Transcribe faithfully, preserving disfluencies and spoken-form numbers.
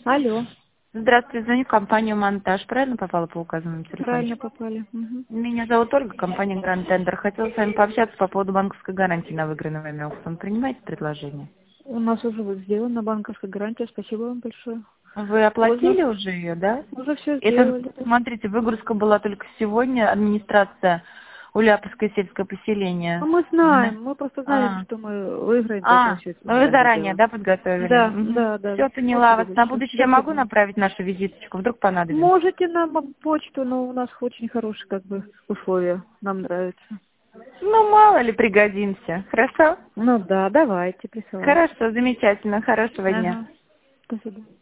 Алло, Здравствуйте, звоню в компанию «Монтаж». Правильно попала по указанному правильно телефончику? попали. Мгм. Меня зовут Ольга, компания «Гранд Тендер». Хотела с вами пообщаться по поводу банковской гарантии на выигранный вами аукцион. Принимаете предложение? У нас уже вот сделана банковская гарантия. Спасибо вам большое. Вы Можно? оплатили уже ее, да? Уже все Это, сделали. смотрите, выгрузка была только сегодня. Администрация Уляповское сельское А поселение. мы Вна- знаем, мы просто знаем, А, что мы выиграем, поэтому а, все это ну вы специально заранее, делаем. да, подготовили? Да, да, да. Все, поняла Спасибо вас. На большое. будущее До я могу свидания. направить нашу визиточку? Вдруг понадобится. Можете нам почту, но у нас очень хорошие как бы условия. Нам нравится. Ну, мало ли пригодимся. Хорошо? Ну да, давайте, присылайте. Хорошо, замечательно. Хорошего дня. Ага. До свидания.